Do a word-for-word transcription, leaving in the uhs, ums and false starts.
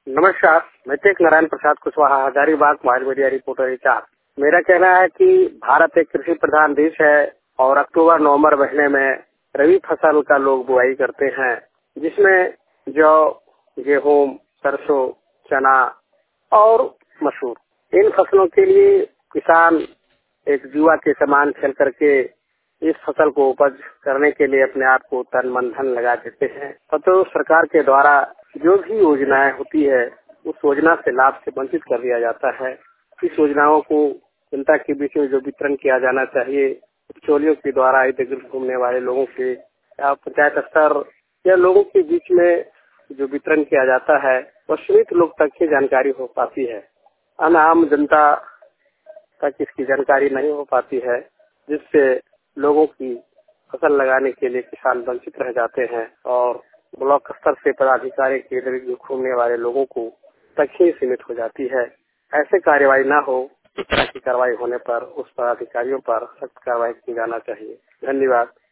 नमस्कार, मैं Tek Narayan Prasad Kushwaha, Hazaribagh mobile media reporter चार। मेरा कहना है कि भारत एक कृषि प्रधान देश है और अक्टूबर नवंबर महीने में रबी फसल का लोग बुआई करते हैं, जिसमें जौ, गेहूं, सरसों, चना और मसूर। इन फसलों के लिए किसान एक जुआ के समान खेल करके इस फसल को उपज करने के लिए अपने आप को तन मन धन लगा देते हैं। तो सरकार के द्वारा जो भी योजनाएं होती है उस योजना से लाभ से वंचित कर दिया जाता है। इस योजनाओं को जनता के बीच में जो वितरण किया जाना चाहिए, बिचौलियों के द्वारा इधर उधर घूमने वाले लोगों के या पंचायत स्तर या लोगों के बीच में जो वितरण किया जाता है वह सीमित लोग तक ही जानकारी हो पाती है। आम जनता तक इसकी जानकारी नहीं हो पाती है, जिससे लोगों की फसल लगाने के लिए किसान वंचित रह जाते हैं और ब्लॉक स्तर से पदाधिकारी के इधर घूमने वाले लोगों को तक ही सीमित हो जाती है। ऐसे कार्रवाई न हो, इस तरह की कार्रवाई होने पर उस पदाधिकारियों पर सख्त कार्रवाई की जाना चाहिए। धन्यवाद।